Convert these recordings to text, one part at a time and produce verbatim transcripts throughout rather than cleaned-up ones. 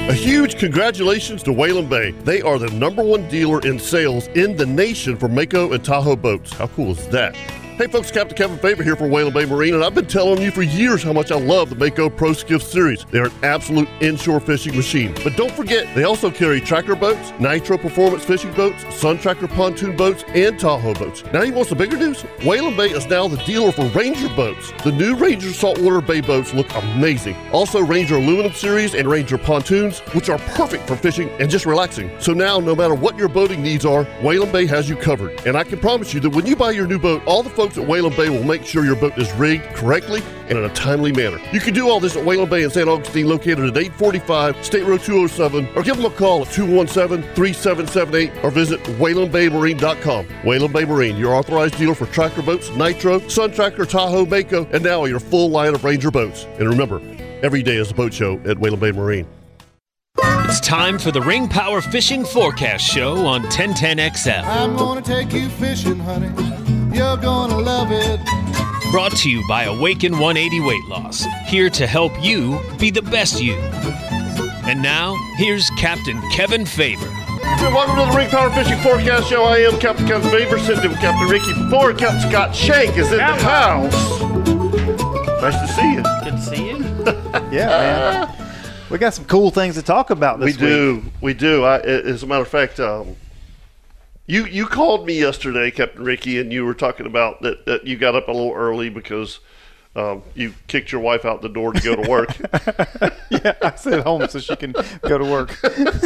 A huge congratulations to Whalen Bay. They are the number one dealer in sales in the nation for Mako and Tahoe boats. How cool is that? Hey folks, Captain Kevin Favor here for Whalen Bay Marine, and I've been telling you for years how much I love the Mako Pro Skiff series. They're an absolute inshore fishing machine. But don't forget, they also carry tracker boats, Nitro Performance fishing boats, Sun Tracker pontoon boats, and Tahoe boats. Now you want some bigger news? Whalen Bay is now the dealer for Ranger boats. The new Ranger saltwater bay boats look amazing. Also Ranger aluminum series and Ranger pontoons, which are perfect for fishing and just relaxing. So now, no matter what your boating needs are, Whalen Bay has you covered. And I can promise you that when you buy your new boat, all the folks at Whalen Bay will make sure your boat is rigged correctly and in a timely manner. You can do all this at Whalen Bay in Saint Augustine, located at eight forty-five State Road two oh seven, or give them a call at two one seven, three seven seven eight, or visit whalen bay marine dot com. Whalen Bay Marine, your authorized dealer for tracker boats, Nitro, Sun Tracker, Tahoe, Mako, and now your full line of Ranger boats. And remember, every day is a boat show at Whalen Bay Marine. It's time for the Ring Power Fishing Forecast Show on ten ten X L. I'm gonna take you fishing, honey. You're gonna love it. Brought to you by Awaken one eighty Weight Loss, here to help you be the best you. And now, here's Captain Kevin Favor. Welcome to the Ring Power Fishing Forecast Show. I am Captain Kevin Favor, sitting with Captain Ricky Ford. Captain Scott Shank is in the house. Nice to see you. Good to see you. Yeah, man. We got some cool things to talk about this we do, week. We do. I, as a matter of fact, um, you you called me yesterday, Captain Ricky, and you were talking about that, that you got up a little early because um, you kicked your wife out the door to go to work. Yeah, I stayed home so she can go to work.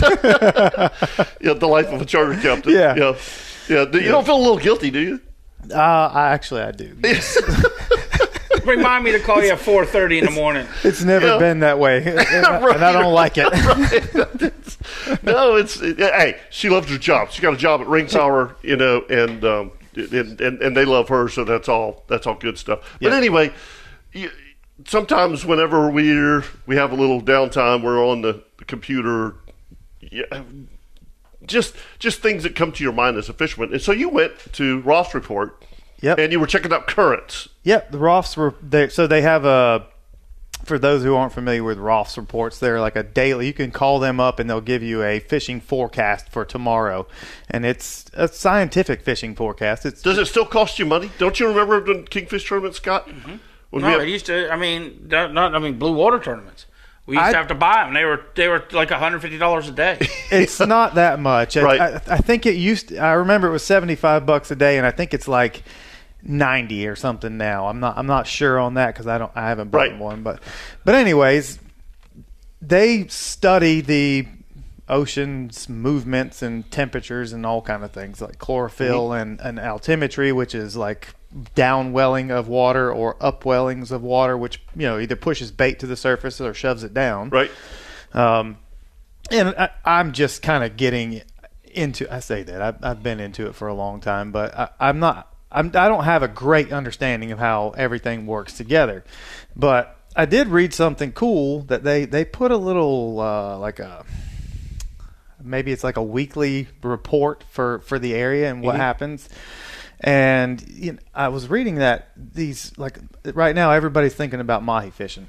Yeah, the life of a charter captain. Yeah. Yeah. Yeah. You don't feel a little guilty, do you? Uh, I actually, I do. Yes. Remind me to call you at four thirty in the morning. It's never Yeah. been that way, and, I, Right. and I don't like it. Right. No, it's it, hey, she loves her job. She got a job at Ring Power, you know, and um, and, and and they love her, so that's all that's all good stuff. But Yeah. anyway, you, sometimes whenever we're we have a little downtime, we're on the, the computer. Yeah, just just things that come to your mind as a fisherman. And so you went to Ross Report. Yep. And you were checking out currents. Yep, the Ross were there. So they have a. For those who aren't familiar with Ross reports, they're like a daily. You can call them up and they'll give you a fishing forecast for tomorrow, and it's a scientific fishing forecast. It's Does it still cost you money? Don't you remember the Kingfish tournament, Scott? Mm-hmm. When we No, had- it used to. I mean, not, not I mean, blue water tournaments. We used I- to have to buy them. They were they were like one hundred fifty dollars a day. it's not that much. Right. I, I, I think it used. To, I remember it was seventy-five bucks a day, and I think it's like ninety or something now. I'm not. I'm not sure on that because I don't. I haven't bought Right. one. But, but anyways, they study the ocean's movements and temperatures and all kind of things like chlorophyll Mm-hmm. and, and altimetry, which is like downwelling of water or upwellings of water, which you know either pushes bait to the surface or shoves it down. Right. Um, and I, I'm just kind of getting into. I say that I've, I've been into it for a long time, but I, I'm not. I'm, I don't have a great understanding of how everything works together. But I did read something cool that they they put a little uh, like a maybe it's like a weekly report for, for the area and what Mm-hmm. happens. And you know, I was reading that these like right now everybody's thinking about mahi fishing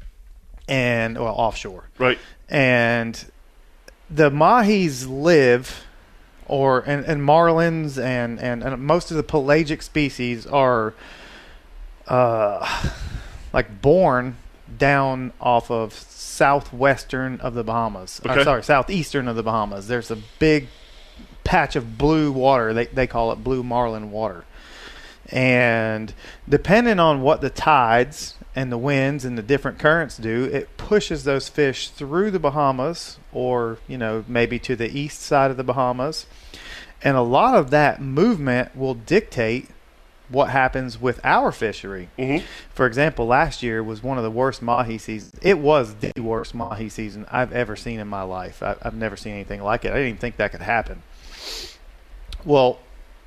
and well offshore. Right. And the mahis live, or and, and marlins and, and, and most of the pelagic species are uh, like born down off of southwestern of the Bahamas. Okay. Or, sorry, southeastern of the Bahamas. There's a big patch of blue water. They they call it blue marlin water. And depending on what the tides and the winds and the different currents do, it pushes those fish through the Bahamas or, you know, maybe to the east side of the Bahamas. And a lot of that movement will dictate what happens with our fishery. Mm-hmm. For example, last year was one of the worst mahi seasons. It was the worst mahi season I've ever seen in my life. I, I've never seen anything like it. I didn't even think that could happen. Well,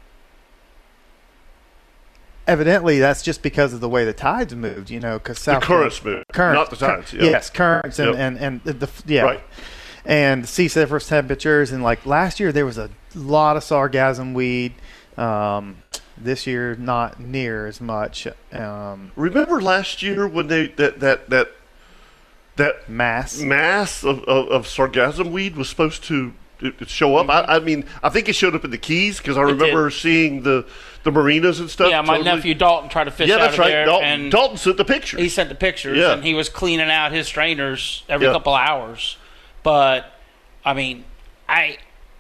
evidently that's just because of the way the tides moved, you know, because The south currents move, currents, not the tides. cur- Yep. Yes, currents and, Yep. and, and the, the yeah, Right. and sea surface temperatures. And like last year, there was a lot of sargassum weed. Um, this year, not near as much. Um, Remember last year when they that that that that mass. mass of, of, of sargassum weed was supposed to uh, show up. I, I mean, I think it showed up in the Keys because I remember seeing the, the marinas and stuff. Yeah, my totally. nephew Dalton tried to fish Yeah, out that's of right. there. Dalton, and Dalton sent the pictures. He sent the pictures, Yeah. and he was cleaning out his strainers every Yeah. couple hours. But, I mean, I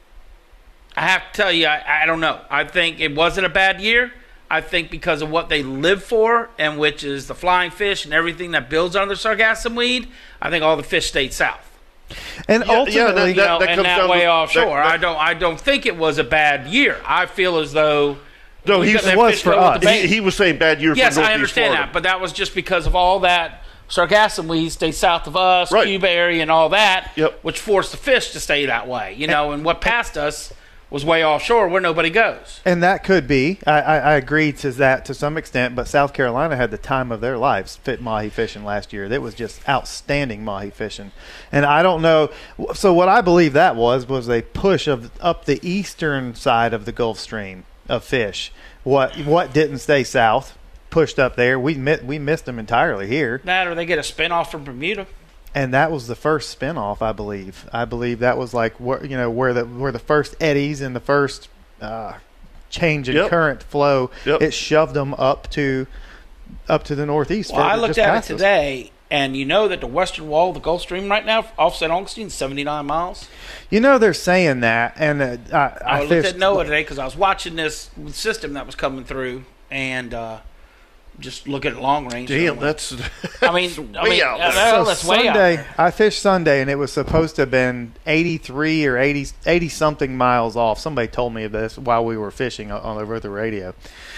I have to tell you, I, I don't know. I think it wasn't a bad year. I think because of what they live for, and which is the flying fish and everything that builds on the sargassum weed, I think all the fish stayed south. And Yeah, yeah, ultimately, that- You know, that and comes that down way to- offshore. that- that- I don't. I don't think it was a bad year. I feel as though No, we he got that was fish for go with us. the bait. he, he was saying bad year Yes, for I Northeast understand Florida. that, but that was just because of all that sargassum weed stayed south of us, Right. Cuba area, and all that, Yep. which forced the fish to stay that way. You know, and what passed us was way offshore where nobody goes. and that could be. I, I, I agree to that to some extent, but South Carolina had the time of their lives fit mahi fishing last year. It was just outstanding mahi fishing, and I don't know. So what I believe that was was a push of up the eastern side of the Gulf Stream of fish. What what didn't stay south pushed up there. We mi- we missed them entirely here. That or they get a spinoff from Bermuda. And that was the first spinoff, I believe. I believe that was like where you know where the where the first eddies and the first uh, change in Yep. current flow. Yep. It shoved them up to up to the northeast. Well, I further, looked just at it past us. today, and you know that the western wall of the Gulf Stream right now, off Saint Augustine, is seventy-nine miles. You know they're saying that, and uh, I, I, I looked fished. at NOAA today because I was watching this system that was coming through, and uh, just look at it long range. Damn, and that's, I mean, that's I way mean, out uh, there. well, So that's way out Sunday, there. I fished Sunday, and it was supposed to have been eighty-three or eighty, eighty something miles off. Somebody told me this while we were fishing on over the radio,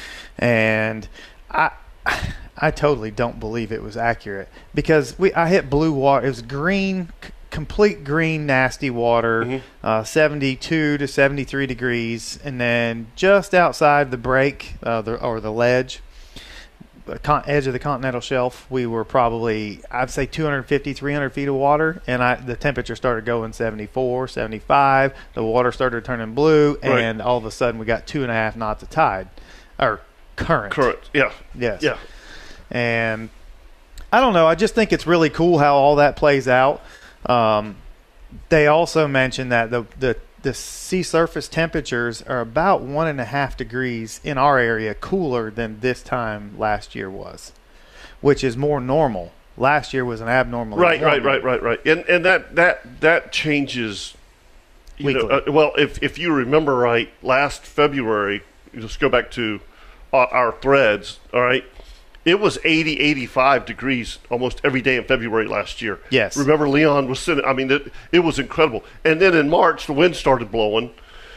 and I, I totally don't believe it was accurate because we I hit blue water. It was green, c- complete green, nasty water, Mm-hmm. uh, seventy-two to seventy-three degrees, and then just outside the break uh, the, or the ledge. The con- edge of the continental shelf, we were probably I'd say two fifty, three hundred feet of water, and I the temperature started going seventy-four, seventy-five. The water started turning blue, Right. and all of a sudden we got two and a half knots of tide or current. Current, yeah. Yes. Yeah. And I don't know. I just think it's really cool how all that plays out. Um, they also mentioned that the the the sea surface temperatures are about one and a half degrees in our area cooler than this time last year was, which is more normal. Last year was an abnormal. Right, right, right, right, right. And and that that that changes. You know, Weekly. uh, well, if if you remember right, last February, just go back to our, our threads. All right, it was eighty, eighty-five degrees almost every day in February last year. Yes. Remember, Leon was sitting. I mean, it it was incredible. And then in March, the wind started blowing,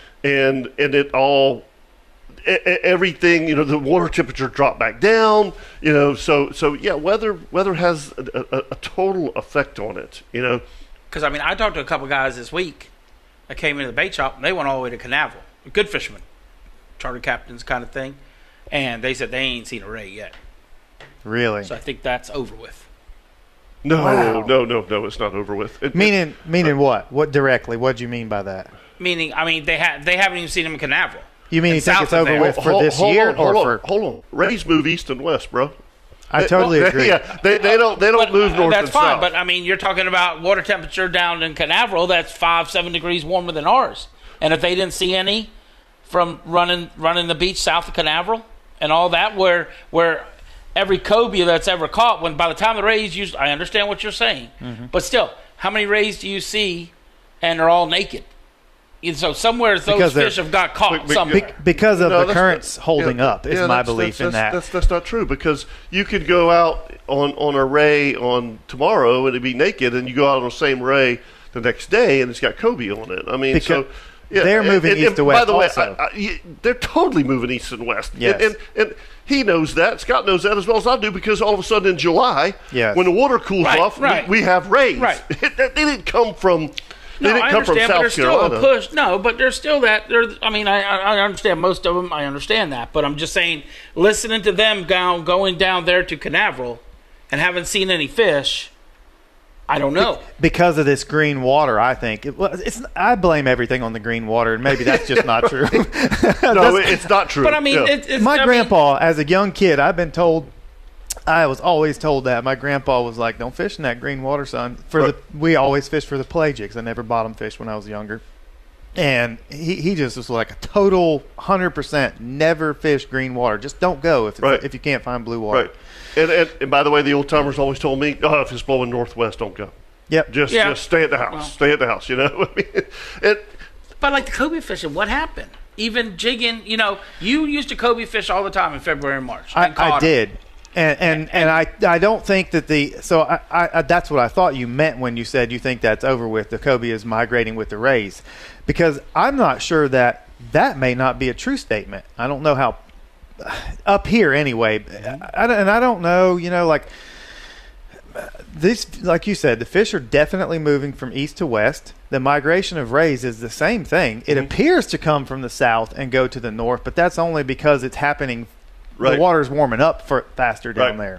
and and it all. e- e- Everything, you know, the water temperature dropped back down, you know, so so yeah, weather weather has a, a, a total effect on it, you know. Because, I mean, I talked to a couple guys this week that came into the bait shop, and they went all the way to Canaveral. Good fishermen, charter captains kind of thing. And they said they ain't seen a ray yet. Really? So I think that's over with. No, Wow. no, no, no, it's not over with. It, Meaning, meaning what? What directly? What do you mean by that? Meaning, I mean, they ha- they haven't even seen them in Canaveral. You mean And you think south it's of over there. with for hold- this hold year on, hold or on, for? hold on. Rays move east and west, bro. I totally They- agree. Yeah, they, they don't they don't But, move uh, north That's and fine, south. but I mean, you're talking about water temperature down in Canaveral that's five, seven degrees warmer than ours. And if they didn't see any from running running the beach south of Canaveral and all that, where where every cobia that's ever caught, when by the time the rays use, I understand what you're saying, Mm-hmm. but still, how many rays do you see, and they're all naked? And so somewhere those Because they're- fish have got caught Be- be- somewhere. Be- because of No, the that's currents not- holding yeah, up is yeah, my that's- belief that's, in that. That's, that's not true because you could go out on, on a ray on tomorrow and it'd be naked, and you go out on the same ray the next day and it's got cobia on it. I mean, Because so yeah, they're and- moving and- east and to By west the way, also. I, I, y- they're totally moving east and west. Yes. And, and and he knows that. Scott knows that as well as I do because all of a sudden in July, Yes. when the water cools Right, off, right. we, we have rays. Right. they didn't come from. They No, didn't I come from understand, but South there's still Carolina. a push. No, but there's still that. There, I mean, I, I I understand most of them. I understand that, but I'm just saying, listening to them go, going down there to Canaveral and haven't seen any fish, I don't know. Because of this green water, I think it, well, it's. I blame everything on the green water, and maybe that's just not true. No, That's- it's not true. But I mean, Yeah. it, it's my I mean, grandpa, as a young kid, I've been told I was always told that. My grandpa was like, "Don't fish in that green water, son." For right. the we always fished for the pelagics. I never bottom fished when I was younger. And he, he just was like a total one hundred percent never fish green water. Just don't go if it's, right. if you can't find blue water. Right. And, and and by the way, the old timers always told me, "Oh, if it's blowing northwest, don't go. Yep. Just yeah. just stay at the house. Well, stay at the house." You know. I mean, and, but like the cobia fishing, what happened? Even jigging, you know, you used to cobia fish all the time in February and March. I, and I did. And and, and and I I don't think that the so I, I that's what I thought you meant when you said you think that's over with, the cobia is migrating with the rays, because I'm not sure that that may not be a true statement. I don't know how up here anyway, I, and I don't know, you know, like this, like you said, the fish are definitely moving from east to west. The migration of rays is the same thing. It mm-hmm. appears to come from the south and go to the north, but that's only because it's happening. Right. The water's warming up for faster down right. there.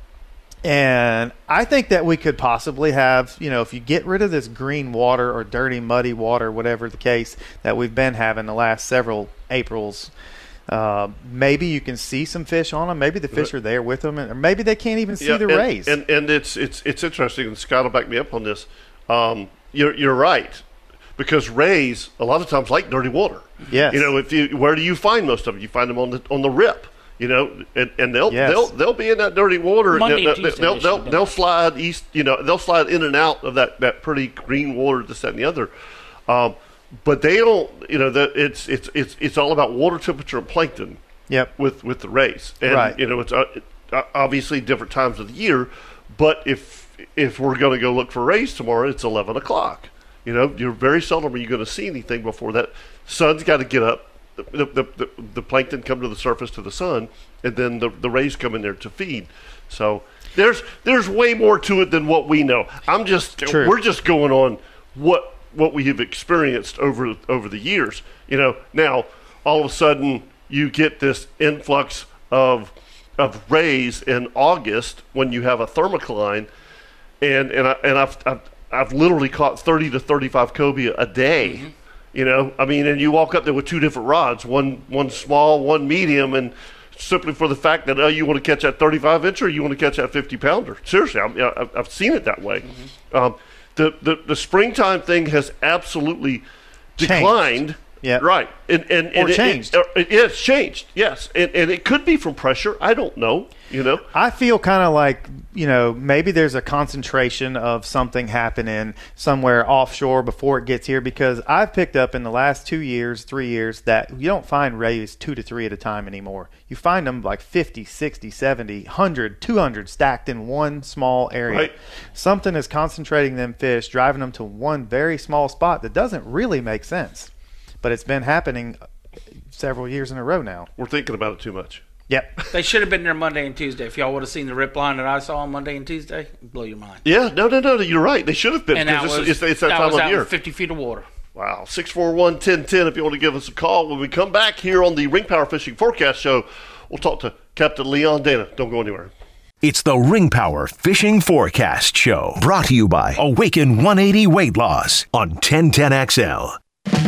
And I think that we could possibly have, you know, if you get rid of this green water or dirty, muddy water, whatever the case that we've been having the last several Aprils, uh, maybe you can see some fish on them. Maybe the fish are there with them, and, or maybe they can't even see yeah, the and, rays. And, and it's it's it's interesting, and Scott will back me up on this. Um, you're you're right, because rays a lot of times like dirty water. Yes. You know, if you where do you find most of them? You find them on the on the rip. You know, and, and they'll yes. they'll they'll be in that dirty water. Monday, they'll, Tuesday, they'll, they'll, they'll slide east. You know, they'll slide in and out of that, that pretty green water, this, that, and the other. Um, but they don't. You know, that it's it's it's it's all about water temperature and plankton. Yep. With with the rays, and right. you know, it's uh, obviously different times of the year. But if if we're going to go look for rays tomorrow, it's eleven o'clock. You know, you're very seldom are you going to see anything before that. Sun's got to get up. The, the, the, the plankton come to the surface to the sun, and then the, the rays come in there to feed. So there's there's way more to it than what we know. I'm just True. We're just going on what what we have experienced over over the years. You know, now all of a sudden you get this influx of of rays in August when you have a thermocline, and and I, and I've, I've I've literally caught thirty to thirty-five cobia a day. Mm-hmm. You know, I mean, and you walk up there with two different rods, one one small, one medium, and simply for the fact that, oh, you want to catch that thirty-five incher or you want to catch that fifty pounder. Seriously, I'm, I've seen it that way. Mm-hmm. Um, the, the the springtime thing has absolutely declined. Changed. Yeah. Right. And, and, and or it, changed. It, it, it's changed, yes. And, and it could be from pressure. I don't know, you know. I feel kind of like, you know, maybe there's a concentration of something happening somewhere offshore before it gets here, because I've picked up in the last two years, three years, that you don't find rays two to three at a time anymore. You find them like fifty, sixty, seventy, one hundred, two hundred stacked in one small area. Right. Something is concentrating them fish, driving them to one very small spot that doesn't really make sense. But it's been happening several years in a row now. We're thinking about it too much. Yep. They should have been there Monday and Tuesday. If y'all would have seen the rip line that I saw on Monday and Tuesday, it'd blow your mind. Yeah, no, no, no, you're right. They should have been. And that it's, was, it's, it's that, that time was of out year. in fifty feet of water. Wow. six four one, one zero one zero if you want to give us a call. When we come back here on the Ring Power Fishing Forecast Show, we'll talk to Captain Leon Dana. Don't go anywhere. It's the Ring Power Fishing Forecast Show, brought to you by Awaken one eighty Weight Loss on ten ten X L.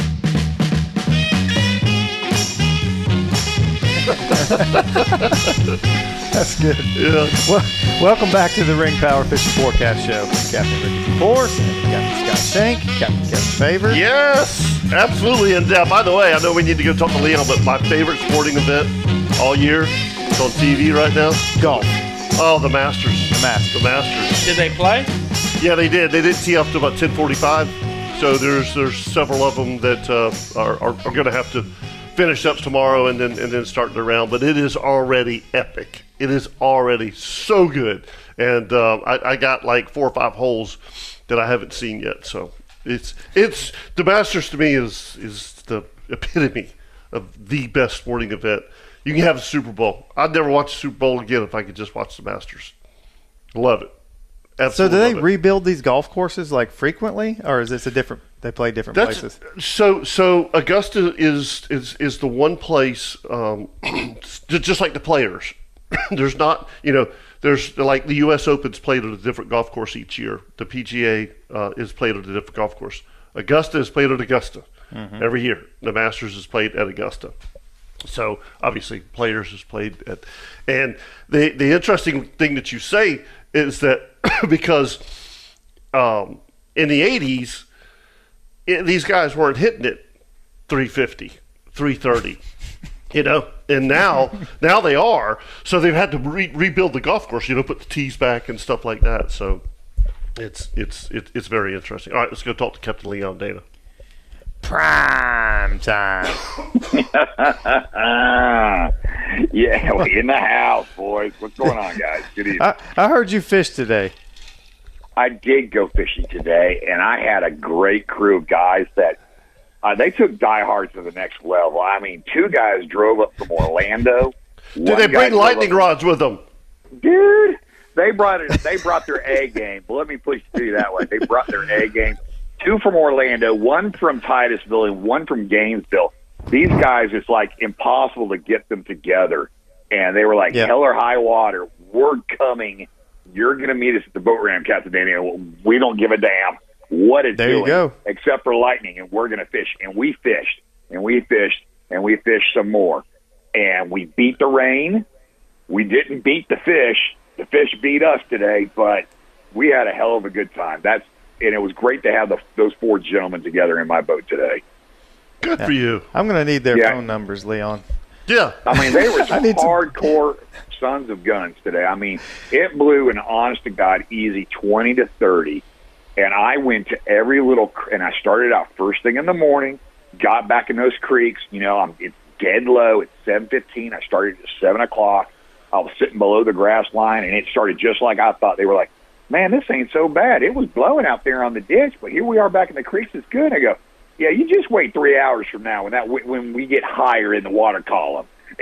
That's good. Yeah. Well, welcome back to the Ring Power Fishing Forecast Show. Captain Ricky Force, Captain Scott Shank, Captain Kevin Favor. Yes, absolutely. And uh, by the way, I know we need to go talk to Leon, but my favorite sporting event all year, it's on T V right now. Golf. Oh, the Masters. The Masters. The Masters. Did they play? Yeah, they did. They didn't tee off to about ten forty-five. So there's there's several of them that uh, are, are, are going to have to finish up tomorrow and then and then start the round. But it is already epic. It is already so good. And uh, I, I got like four or five holes that I haven't seen yet. So it's it's the Masters to me is is the epitome of the best sporting event. You can have a Super Bowl. I'd never watch a Super Bowl again if I could just watch the Masters. Love it. Absolutely. So do they love it. rebuild these golf courses like frequently, or is this a different? They play different That's, places. So so Augusta is is is the one place, um, just like the Players. There's not, you know, there's like the U S Open's played at a different golf course each year. The P G A uh, is played at a different golf course. Augusta is played at Augusta mm-hmm. every year. The Masters is played at Augusta. So obviously players has played at, and the the interesting thing that you say is that because um, in the eighties, it, these guys weren't hitting it three fifty, three thirty, you know, and now now they are. So they've had to re- rebuild the golf course, you know, put the tees back and stuff like that. So it's it's it, it's very interesting. All right, let's go talk to Captain Leon Dana. Prime time. Yeah, we in the house, boys. What's going on, guys? Good evening. I, I heard you fish today. I did go fishing today, and I had a great crew of guys that uh, they took diehards to the next level. I mean, two guys drove up from Orlando. Did they bring lightning rods with them? Dude, they brought it. They brought their A game. Well, let me push it to you that way. They brought their A game. Two from Orlando, one from Titusville, and one from Gainesville. These guys, it's like impossible to get them together. And they were like, yeah. hell or high water, we're coming. You're going to meet us at the boat ramp, Captain Daniel. We don't give a damn what it's there doing, you go. except for lightning, and we're going to fish. And we fished, and we fished, and we fished some more. And we beat the rain. We didn't beat the fish. The fish beat us today, but we had a hell of a good time. That's And it was great to have the, those four gentlemen together in my boat today. Good for you. I'm going to need their Yeah. phone numbers, Leon. Yeah. I mean, they were some need some- hardcore sons of guns today. I mean, it blew an honest to God easy twenty to thirty. And I went to every little, and I started out first thing in the morning, got back in those creeks. You know, I'm, it's dead low. It's seven fifteen. I started at seven o'clock. I was sitting below the grass line, and it started just like I thought. They were like, man, this ain't so bad. It was blowing out there on the ditch, but here we are back in the creeks. It's good. I go, yeah, you just wait three hours from now when that when we get higher in the water column.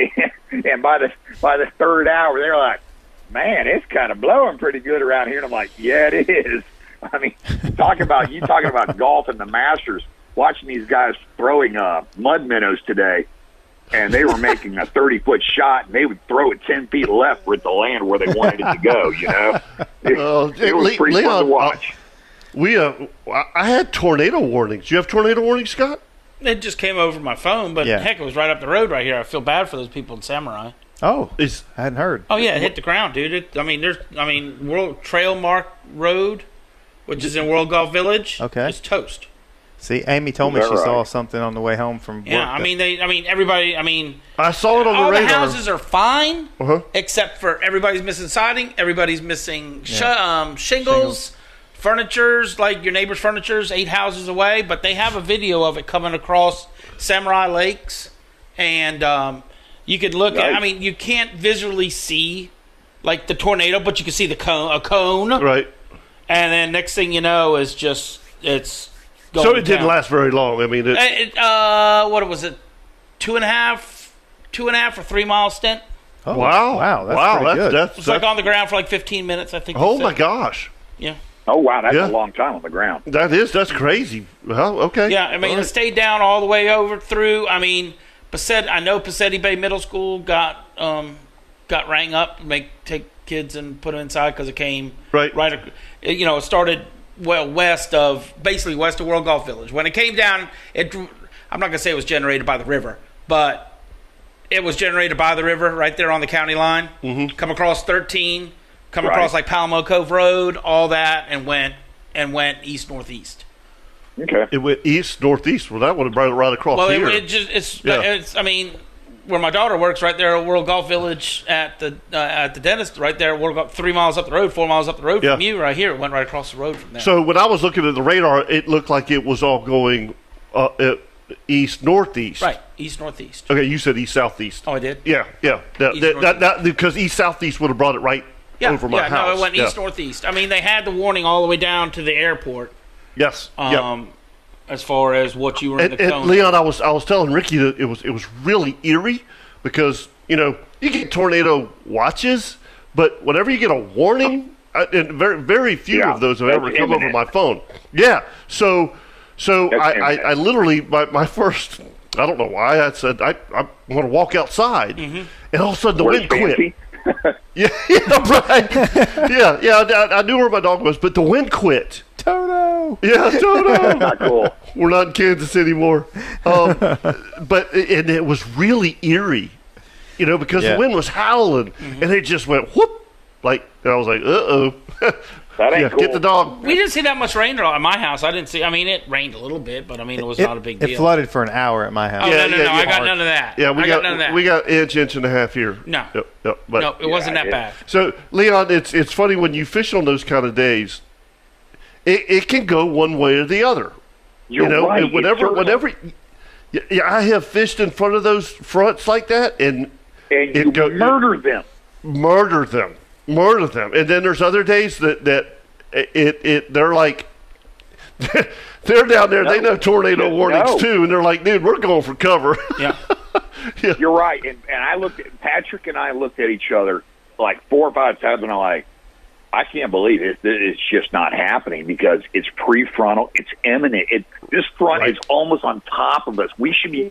And by the by the third hour, they're like, man, it's kind of blowing pretty good around here. And I'm like, yeah, it is. I mean, talk about you talking about golf and the Masters. Watching these guys throwing uh, mud minnows today, and they were making a thirty-foot shot, and they would throw it ten feet left with the land where they wanted it to go, you know? It, Uh, it was Le- pretty Leon, fun to watch. Uh, we, uh, I had tornado warnings. Do you have tornado warnings, Scott? It just came over my phone, but Yeah. heck, it was right up the road right here. I feel bad for those people in Samurai. Oh, Is I hadn't heard. Oh yeah, it hit the ground, dude. It, I mean, there's, I mean, World Trail Mark Road, which is in World Golf Village. Okay. It's toast. See, Amy told me Is she that saw right? something on the way home from work. Yeah, I that- mean, they, I mean, everybody, I mean, I saw it on all the the radar. houses are fine, Uh-huh. except for everybody's missing siding, everybody's missing sh- Yeah. um, shingles, Shingles. furniture's like your neighbor's furniture's eight houses away. But they have a video of it coming across Samurai Lakes, and um, you could look at. I Nice. mean, you can't visually see like the tornado, but you can see the cone, a cone, Right. and then next thing you know is just it's. Going So it didn't down. last very long. I mean, it, Uh, It, uh, what was it? Two and a half, two and a half or three mile stint. Oh, wow. wow, that's wow, pretty that's, good. That's, It was that's, like on the ground for like fifteen minutes, I think. oh, they my said. gosh. Yeah. Oh, wow, that's Yeah. a long time on the ground. That is, that's crazy. Well, okay. Yeah, I mean, All it right. stayed down all the way over through. I mean, Passetti, I know Passetti Bay Middle School got um, got rang up, make take kids and put them inside because it came Right. right. ac- You know, it started well west of basically west of World Golf Village. When it came down, it I'm not gonna say it was generated by the river, but it was generated by the river right there on the county line. Mm-hmm. Come across thirteen, come Right. across like Palmo Cove Road, all that, and went and went east northeast. Okay. It went east, northeast. Well, that would have brought it right across Well, it, here. it just it's Yeah. it's. I mean, where my daughter works, right there at World Golf Village at the uh, at the dentist, right there, World Golf, three miles up the road, four miles up the road Yeah. from you, right here. It went right across the road from there. So when I was looking at the radar, it looked like it was all going uh, uh, east, northeast. right, east northeast. Okay, you said east, southeast. Oh, I did. Yeah, yeah. That, East, that, that, northeast. that, because east, southeast would have brought it right Yeah, over my yeah. house. No, it went Yeah. east northeast. I mean, they had the warning all the way down to the airport. Yes. Um, yeah. as far as what you were in And, the and cone. Leon, I was I was telling Ricky that it was it was really eerie because you know you get tornado watches, but whenever you get a warning, I, and very very few Yeah, of those have that's ever come over imminent. my phone. Yeah, so so That's I, I, imminent. I literally my, my first I don't know why I said I I want to walk outside, Mm-hmm. and all of a sudden the Where's wind quit. Fancy? Yeah, yeah, right. yeah, yeah. I, I knew where my dog was, but the wind quit, Toto. Yeah, Toto. Not cool. We're not in Kansas anymore. Um, but and it was really eerie, you know, because Yeah. the wind was howling, and it just went whoop. Like, and I was like, uh oh. That ain't Yeah, cool. get the dog. We didn't see that much rain at my house. I didn't see. I mean, it rained a little bit, but I mean, it was It, not a big it deal. flooded for an hour at my house. Oh Yeah, no, no, yeah, no! I yeah. got none of that. Yeah, we I got, got none of that. we got inch, inch and a half here. No. Yep, yep, but, no, it wasn't Yeah, that it- bad. So, Leon, it's it's funny when you fish on those kind of days. It, it can go one way or the other. You're you know, right. and whenever, It's whenever, yeah, yeah, I have fished in front of those fronts like that, and and it you go- murder them. murder them, murder them. And then there's other days that that it it they're like. They're down there. They No. know tornado No. warnings too, and they're like, "Dude, we're going for cover." Yeah. You're right. And, and I looked at Patrick and I looked at each other like four or five times, and I'm like, I can't believe it. It's just not happening because it's prefrontal. It's imminent. It, this front Right. is almost on top of us. We should be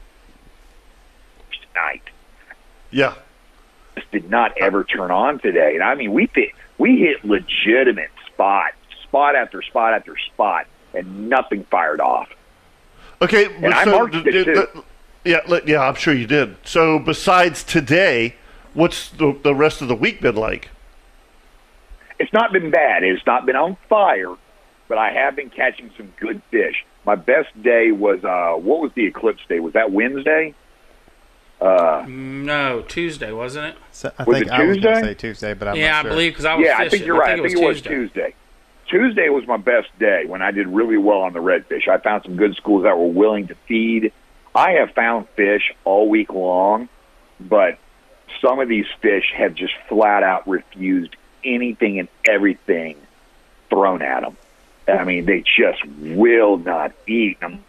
tonight. Yeah, This did not ever turn on today. And I mean, we hit, we hit legitimate spot, spot after spot after spot, and nothing fired off. Okay, And I marked it, did- too. that- yeah, let- yeah, I'm sure you did. So besides today, what's the, the rest of the week been like? It's not been bad. It's not been on fire, but I have been catching some good fish. My best day was, uh, what was the eclipse day? Was that Wednesday? Uh, No, Tuesday wasn't it? So I Was think it I was going to Tuesday? say Tuesday, but I'm yeah, not I sure. believe because I was yeah, fishing. I think you're right. I think, it was Tuesday. Tuesday. Tuesday was my best day when I did really well on the redfish. I found some good schools that were willing to feed. I have found fish all week long, but some of these fish have just flat out refused anything and everything thrown at them. I mean, they just will not eat them.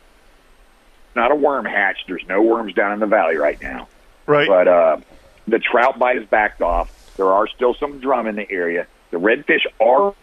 Not a worm hatch. There's no worms down in the valley right now. Right. But uh, the trout bite has backed off. There are still some drum in the area. The redfish are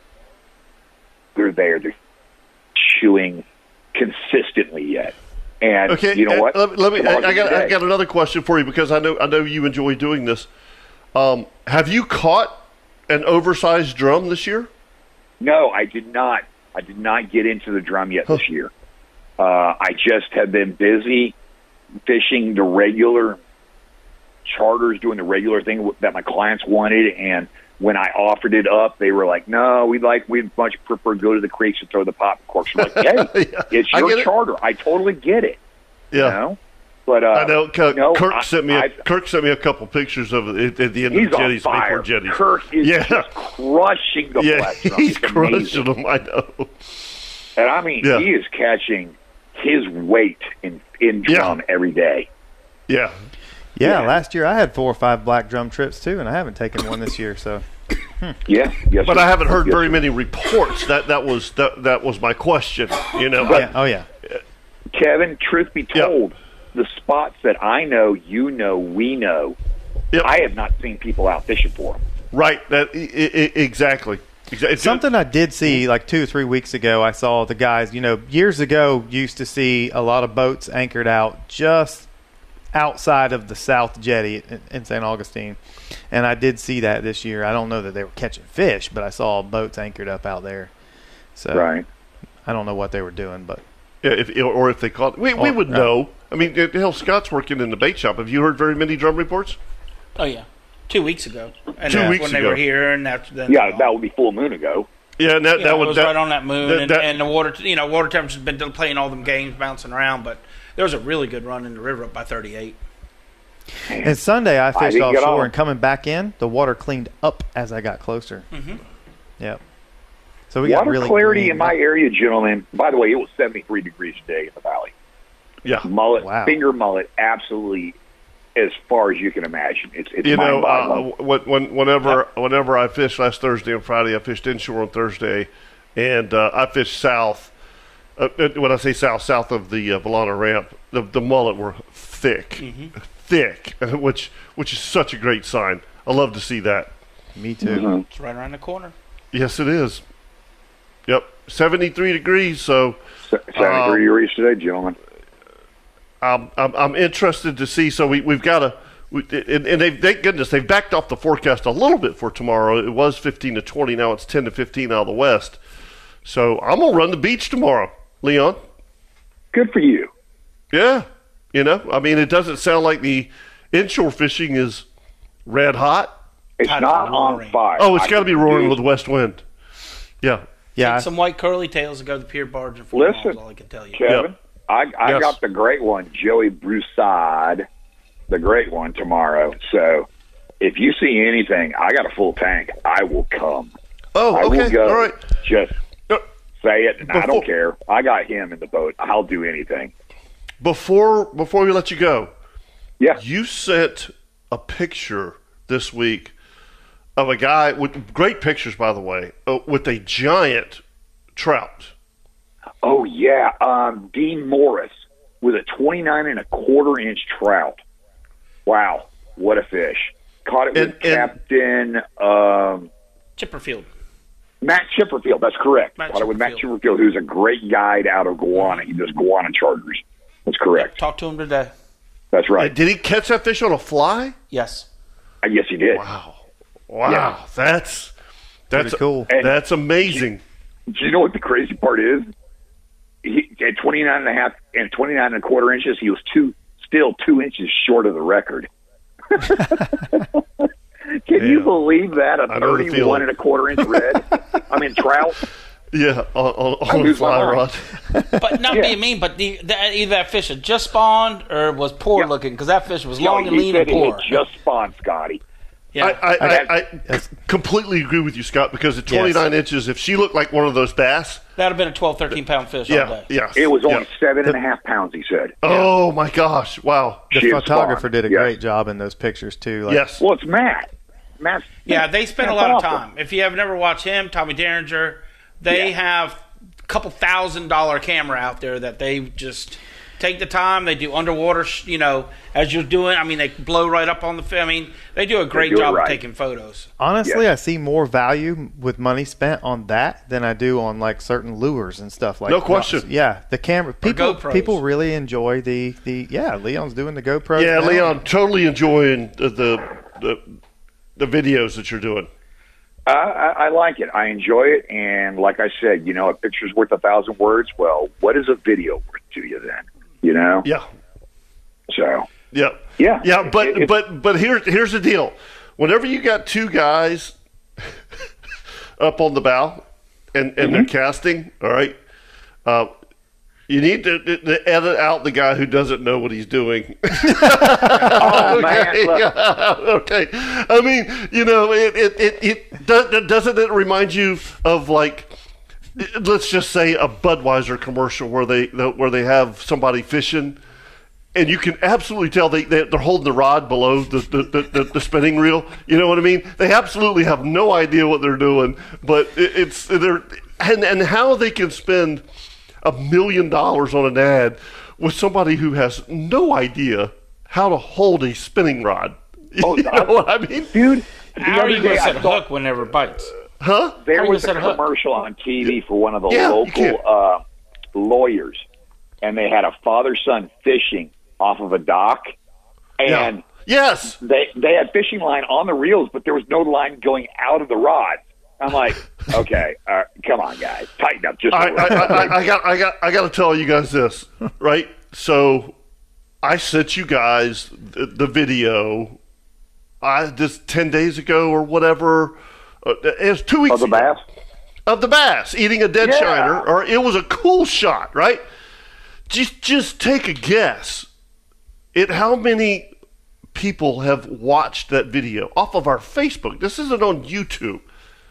they're there. They're chewing consistently yet. And Okay, you know uh, what? Let, me- let me. I, Tomorrow's I got. the I day. got another question for you because I know. I know you enjoy doing this. Um, have you caught an oversized drum this year? No, I did not. I did not get into the drum yet this year. Uh, I just have been busy fishing the regular charters, doing the regular thing that my clients wanted. And when I offered it up, they were like, "No, we'd like we'd much prefer to go to the creeks and throw the pop corks." I'm like, "Hey, Yeah, it's I your get it. charter. I totally get it." Yeah. You know? But uh, I know. Kirk, no, Kirk I- sent me. A, I- Kirk sent me a couple pictures of it at the end He's of the on jetties. fire. Before jetties. Kirk is Yeah. just crushing the Yeah, flesh drum. he's It's amazing. crushing them. I know. And I mean, Yeah. he is catching his weight in in drum every day. Yeah. Yeah, Yeah. last year I had four or five black drum trips too, and I haven't taken one this year. So Yeah, yes. But sir. I haven't heard Yes, very sir. many reports. That that was that that was my question. You know. yeah, oh yeah, Kevin, truth be Yeah. told, the spots that I know, you know, we know, Yep. I have not seen people out fishing for them. Right. That I, I, exactly. Exactly. something I did see like two or three weeks ago. I saw the guys. You know, years ago, used to see a lot of boats anchored out just outside of the South Jetty in, in Saint Augustine, and I did see that this year. I don't know that they were catching fish, but I saw boats anchored up out there. So Right. I don't know what they were doing, but Yeah, if, or if they caught, we, we Oh, would right. know. I mean, hell, Scott's working in the bait shop. Have you heard very many drum reports? Oh yeah, two weeks ago. And Two that's weeks when they ago. were here, and that's then. Yeah, that would be full moon ago. Yeah, and that Yeah, that it would was that, right on that moon, that- and, that- and the water, you know, water temperature's been playing all them games, bouncing around. But there was a really good run in the river up by thirty-eight. and Sunday I fished didn't get offshore on. and coming back in, the water cleaned up as I got closer. Mm-hmm. Yep. So we got Water really clarity green. in my area, gentlemen. By the way, it was seventy-three degrees today in the valley. yeah. Mullet, Wow. finger mullet, absolutely as far as you can imagine. It's it's You know, uh, mind-boggling. when, when, whenever whenever I fished last Thursday and Friday, I fished inshore on Thursday, and uh, I fished south. Uh, uh, when I say south, south of the uh, Valana ramp, the, the mullet were thick, thick, which which is such a great sign. I love to see that. Me too. Mhm. It's right around the corner. Yes, it is. Yep, seventy-three degrees. So seventy-three um, degrees today, gentlemen. I'm I'm, I'm interested to see. So we we've got a. We, and, and they thank goodness they've backed off the forecast a little bit for tomorrow. It was fifteen to twenty. Now it's ten to fifteen out of the west. So I'm gonna run the beach tomorrow, Leon. Good for you. Yeah, you know, I mean, it doesn't sound like the inshore fishing is red hot. It's Kinda not on roaring. fire. Oh, it's I got to be can roaring do- with west wind. Yeah. Yeah. Take some white curly tails and go to the pier barge and four Listen, miles, all I can tell you. Kevin, I, I Yes. got the great one, Joey Broussard, the great one tomorrow. So if you see anything, I got a full tank. I will come. Oh, I okay. will go. All right. Just Uh, say it, and I don't Before- care. I got him in the boat. I'll do anything. Before before we let you go, Yeah. you sent a picture this week of a guy with great pictures, by the way, uh, with a giant trout. Oh yeah, um, Dean Morris with a twenty-nine and a quarter inch trout. Wow, what a fish! Caught it with And- and- Captain um, Chipperfield. Matt Chipperfield. That's correct. Matt Caught it with Matt Chipperfield. Chipperfield, who's a great guide out of Guana. He does Guana charters. That's correct. Talk to him today. That's right. Did he catch that fish on a fly? Yes. Uh, yes, he did. Wow. Wow. Yeah. That's that's Pretty cool. And- That's amazing. Do you know what the crazy part is? He, at twenty-nine and a half and twenty-nine and a quarter inches, he was two, still two inches short of the record. Can you Yeah. believe that? A I know the thirty-one feeling. and a quarter inch red. I mean, trout. Yeah, on, on, on a lose my fly mind. rod. But not Yeah. being mean, but the, the, either that fish had just spawned or was poor Yeah. looking because that fish was No, long and he lean said and he poor. had just spawned, Scotty. yeah. I, I, I, I Yes. completely agree with you, Scott, because at twenty-nine inches, if she looked like one of those bass, That'd have been a twelve, thirteen pound fish all yeah, day. yes. It was only yeah. seven and a half pounds. He said. Oh, my gosh. Wow. The She is photographer spawned. did a Yes. great job in those pictures too. Like, Yes. Well, it's Matt. Matt. Yeah, they spend a Matt's lot of awesome. time. If you have never watched him, Tommy Derringer, they Yeah. have a couple thousand dollar camera out there that they just take the time. They do underwater, sh- you know, as you're doing. I mean, they blow right up on the film. I mean, they do a great do it job right. of taking photos. Honestly, Yeah. I see more value with money spent on that than I do on like certain lures and stuff like. No question. Yeah, the camera people GoPros. people really enjoy the the yeah. Leon's doing the GoPro. Yeah, now. Leon, totally enjoying the, the, the, the videos that you're doing. I, I, I like it. I enjoy it, and like I said, you know, a picture's worth a thousand words. Well, what is a video worth to you then? You know. Yeah. So Yeah. Yeah. Yeah, but It- it- but but here's here's the deal. Whenever you got two guys up on the bow and, and Mm-hmm. they're casting, all right, uh, you need to, to, to edit out the guy who doesn't know what he's doing. oh man, look, Yeah, okay. I mean, you know, it it it, it does, doesn't it remind you of like, let's just say a Budweiser commercial where they where they have somebody fishing, and you can absolutely tell they they're holding the rod below the the, the, the the spinning reel. You know what I mean? They absolutely have no idea what they're doing, but it, it's they're and and how they can spend a million dollars on an ad with somebody who has no idea how to hold a spinning rod. Oh, You know I- what I mean? dude. The How are other you going day to I set a saw hook whenever it bites? Huh? there How you was a set a hook? commercial on T V for one of the Yeah, you can. local uh, lawyers, and they had a father-son fishing off of a dock, and Yeah. Yes. they they had fishing line on the reels, but there was no line going out of the rod. I'm like, okay, uh, come on, guys, tighten up just a I, little. I, I, I got I got I got to tell you guys this, right? So I sent you guys the, the video. I just ten days ago or whatever. Uh, it was two weeks Of the ago. bass? Of the bass eating a dead Yeah. shiner, or it was a cool shot, right? Just just take a guess at how many people have watched that video off of our Facebook. This isn't on YouTube.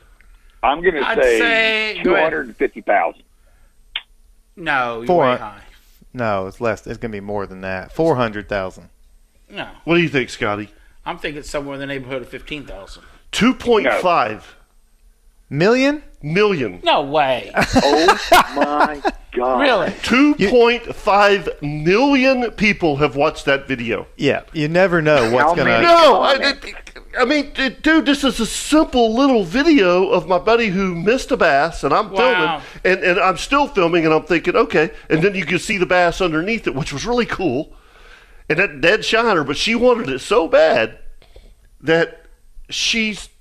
I'm going to I'd say, say- go two ahead. hundred fifty thousand. No, you're Four way hun- high. No, it's less. It's gonna be more than that. Four hundred thousand. No, What do you think, Scotty? I'm thinking somewhere in the neighborhood of fifteen thousand. Two point five Million? million. No way. Oh my god! Really? two point five million people have watched that video. Yeah. You never know what's How gonna. many? No, I, I mean, dude, this is a simple little video of my buddy who missed a bass, and I'm Wow. filming, and, and I'm still filming, and I'm thinking, okay, and then you can see the bass underneath it, which was really cool, and that dead shiner, but she wanted it so bad that she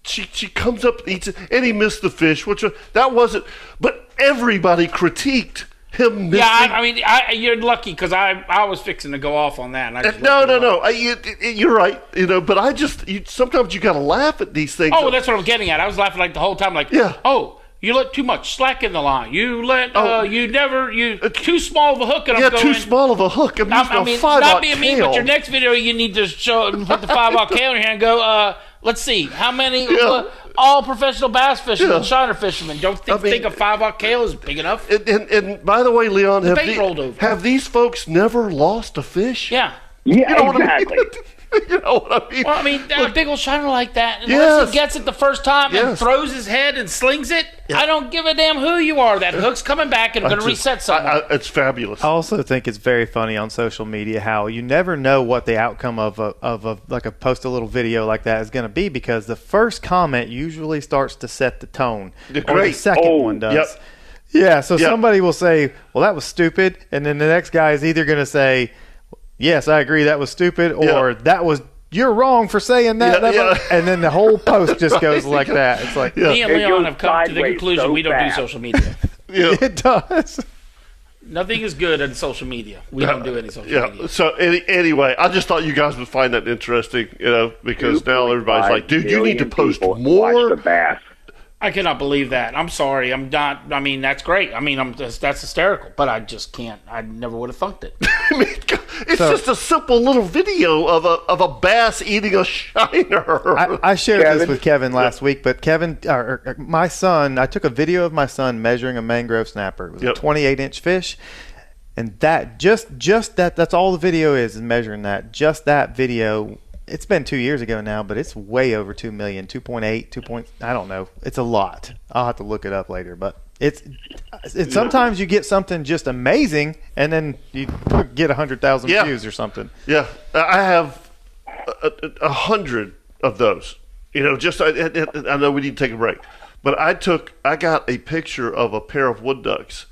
she she comes up and eats it, and he missed the fish, which uh, that wasn't. But everybody critiqued him missing. Yeah, I, I mean, I, you're lucky because I I was fixing to go off on that. And I just no, looked no, it no. up. I, you, you're right. You know, but I just you, sometimes you got to laugh at these things. Oh, well, that's what I'm getting at. I was laughing like the whole time, like, Yeah. oh, you let too much slack in the line. You let, Oh. uh, you never, you too small of a hook. And yeah, I'm going, too small of a hook. I'm I, using I a mean, five not aught being mean, tail. but your next video, you need to show put the five aught tail in here and go. Uh, let's see how many Yeah. uh, all professional bass fishermen, Yeah. shiner fishermen. Don't think, I mean- think a five aught tail is big enough. And, and, and by the way, Leon, have, bait the- rolled over. have these folks never lost a fish? Yeah. Yeah, You know what I mean? exactly. You know what I mean? Well, I mean, a big old shiner like that, unless Yes. he gets it the first time and Yes. throws his head and slings it, I don't give a damn who you are. That hook's coming back and going to Just- reset something. I, I, it's fabulous. I also think it's very funny on social media how you never know what the outcome of a, of a like a post a little video like that is going to be, because the first comment usually starts to set the tone. The Or the great- second oh, one does. yep. Yeah, so Yep. somebody will say, "Well, that was stupid," and then the next guy is either going to say, "Yes, I agree, that was stupid," or Yeah. "That was you're wrong for saying that," Yeah, that yeah. was-" and then the whole post just goes like that. It's like Yeah. Me and It Leon goes have come to the sideways conclusion so we don't fast. do social media. Yeah. it does. Nothing is good on social media. We don't do any social Yeah. media. So any, anyway, I just thought you guys would find that interesting, you know, because now everybody's like, "Dude, you need to Million post people more." Watch the bass. I cannot believe that. I'm sorry. I'm not. I mean, that's great. I mean, I'm that's, that's hysterical. But I just can't. I never would have thunked it. I mean, God, it's So- just a simple little video of a of a bass eating a shiner. I, I shared Kevin? this with Kevin last week, but Kevin, or, or, my son, I took a video of my son measuring a mangrove snapper. It was Yep. a twenty-eight inch fish, and that just just that that's all the video is is measuring that. Just that video. It's been two years ago now, but it's way over two million, two point eight, two point. I don't know. It's a lot. I'll have to look it up later, but it's. It's sometimes you get something just amazing, and then you get a hundred thousand Yeah. views or something. Yeah, I have a, a, a hundred of those. You know, just I, I, I know we need to take a break, but I took I got a picture of a pair of wood ducks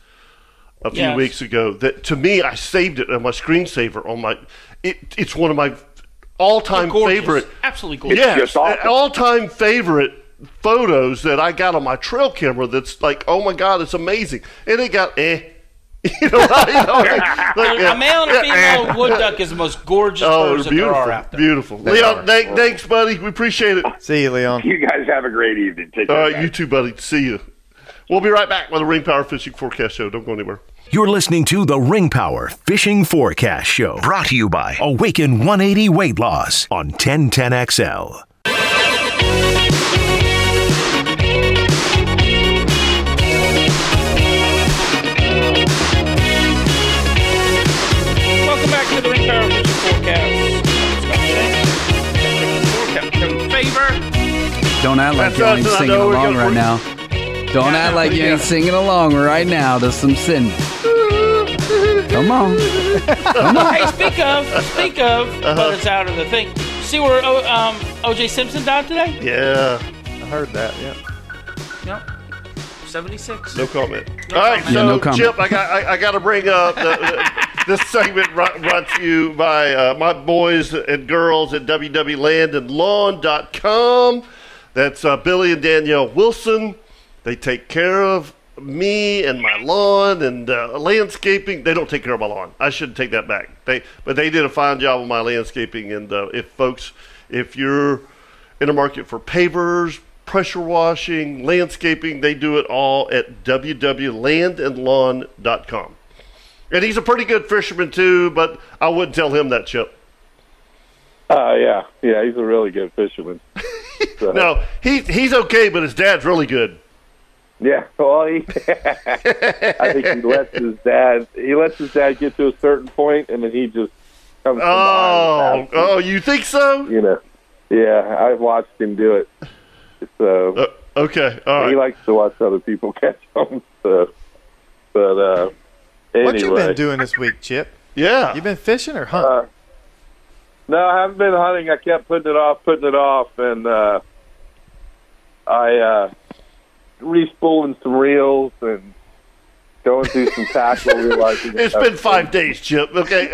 a few Yes. weeks ago. That to me, I saved it on my screensaver on my. It, it's one of my all-time Gorgeous. favorite. Absolutely gorgeous. Yes, just awesome. all-time favorite photos that I got on my trail camera. That's like, oh my god, it's amazing, and it got eh. You know, you know, like, like, A male and a yeah, female eh. wood duck is the most gorgeous Oh, birds they're that there are beautiful, out there. beautiful. They Leon, are. thank, thanks, buddy. We appreciate it. All See you, Leon. You guys have a great evening. Take care. right, guys. you too, buddy. See you. We'll be right back with the Ring Power Fishing Forecast Show. Don't go anywhere. You're listening to the Ring Power Fishing Forecast Show, brought to you by Awaken one eighty Weight Loss on ten ten X L. Welcome back to the Ring Power Fishing Forecast. Scott Shane, Kevin Favor. Don't act like That's you us, ain't and I singing know we're along gonna- right now. Don't Yeah, act like you yeah. ain't singing along right now to some sin. Come on. Hey, speak of, speak of, but it's out of the thing. See where o, um, O J Simpson died today? Yeah, I heard that. Yeah. Yep. seventy-six. no comment. No All right, comment. so Yeah, no comment. Chip, I got I, I got to bring up the, the, this segment brought, brought to you by uh, my boys and girls at w w w dot land and lawn dot com. That's uh, Billy and Danielle Wilson. They take care of me and my lawn and uh, landscaping. They don't take care of my lawn. I should take that back. They, but they did a fine job of my landscaping. And uh, if folks, if you're in a market for pavers, pressure washing, landscaping, they do it all at w w w dot land and lawn dot com. And he's a pretty good fisherman too, but I wouldn't tell him that, Chip. Uh, yeah, yeah, he's a really good fisherman. So, No, he, he's okay, but his dad's really good. Yeah, well, he, I think he lets his dad. He lets his dad get to a certain point, and then he just comes. from Oh, behind and oh, you think so? you know, yeah, I've watched him do it. So Uh, okay, all he right. likes to watch other people catch them. So, but uh, anyway, What you been doing this week, Chip? Yeah. You been fishing or hunting? Uh, no, I haven't been hunting. I kept putting it off, putting it off, and uh, I uh, respooling some reels and going through some tackle, realizing It's been five days, Chip. Okay.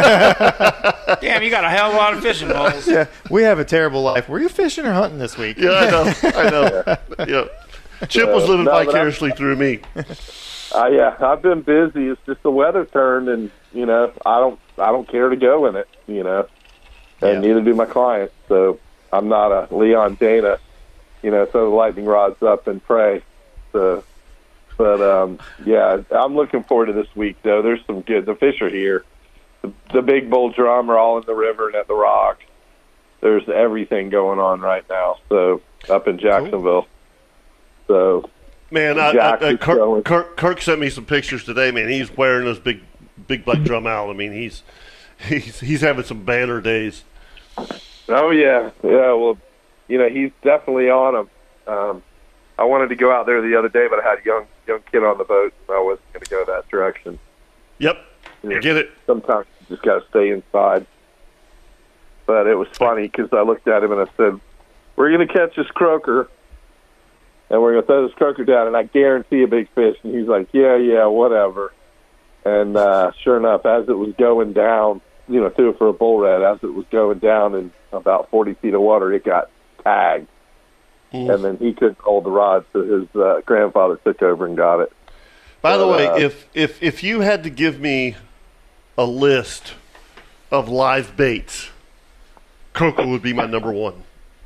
Damn, you got a hell of a lot of fishing balls. Yeah, we have a terrible life. Were you fishing or hunting this week? Yeah, I know. I know. Yeah. Chip was living No, but vicariously through me. Uh, yeah, I've been busy. It's just the weather turned, and you know, I don't, I don't care to go in it. You know, and Yeah. neither do my clients. So I'm not a Leon Dana. You know, throw the lightning rods up and pray. So, but um, yeah, I'm looking forward to this week. Though there's some good. The fish are here. The, the big bull drum are all in the river and at the rock. There's everything going on right now. So up in Jacksonville. So. Man, I, Jack I, I, is Kirk, going. Kirk, Kirk sent me some pictures today. Man, he's wearing those big, big black drum out. I mean, he's he's he's having some banner days. Oh yeah, yeah. Well, you know, he's definitely on them. Um, I wanted to go out there the other day, but I had a young young kid on the boat, and I wasn't going to go that direction. Yep, Yeah. get it. Sometimes you just got to stay inside. But it was funny because I looked at him and I said, "We're going to catch this croaker, and we're going to throw this croaker down, and I guarantee a big fish." And he's like, "Yeah, yeah, whatever." And uh, sure enough, as it was going down, you know, threw it for a bull red. As it was going down in about forty feet of water, it got tagged. Mm. And then he couldn't hold the rod, so his uh, grandfather took over and got it. By the But, way, uh, if, if if you had to give me a list of live baits, croaker would be my number one.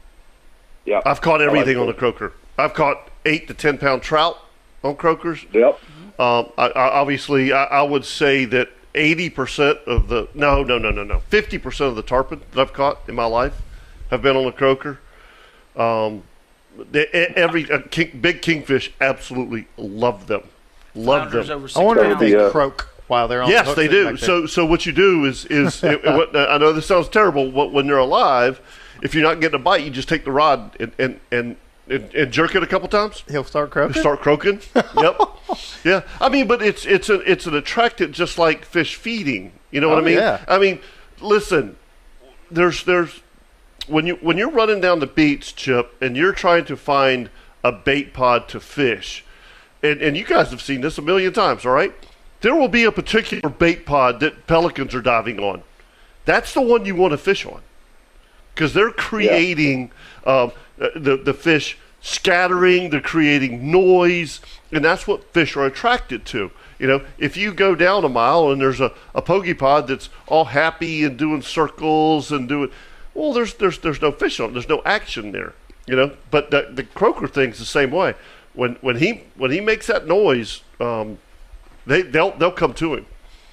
Yeah, I've caught everything I like on the croaker. I've caught eight to ten pound trout on croakers. Yep. Um, I, I, obviously, I, I would say that eighty percent of the no, no, no, no, no, fifty percent of the tarpon that I've caught in my life have been on the croaker. Um, they, every uh, king, big kingfish absolutely love them, love Flounders them. over six I wonder if pounds. they Yeah. croak while they're on. the Yes, hook they sitting do. back there. So, so what you do is is it, what, I know this sounds terrible. What, when they're alive, if you're not getting a bite, you just take the rod and and and, and, and jerk it a couple times. he'll start croaking. Start croaking. Yep. Yeah. I mean, but it's it's a it's an attractant, just like fish feeding. You know what Oh, I mean? yeah. I mean, listen. There's there's when you when you're running down the beach, Chip, and you're trying to find a bait pod to fish, and and you guys have seen this a million times, all right? There will be a particular bait pod that pelicans are diving on. That's the one you want to fish on, because they're creating um, the the fish scattering, they're creating noise, and that's what fish are attracted to. You know, if you go down a mile and there's a, a pokey pod that's all happy and doing circles and doing, well, there's there's there's no fish on it. There's no action there. You know, but the, the croaker thing's the same way. When when he when he makes that noise, um, they they'll they'll come to him.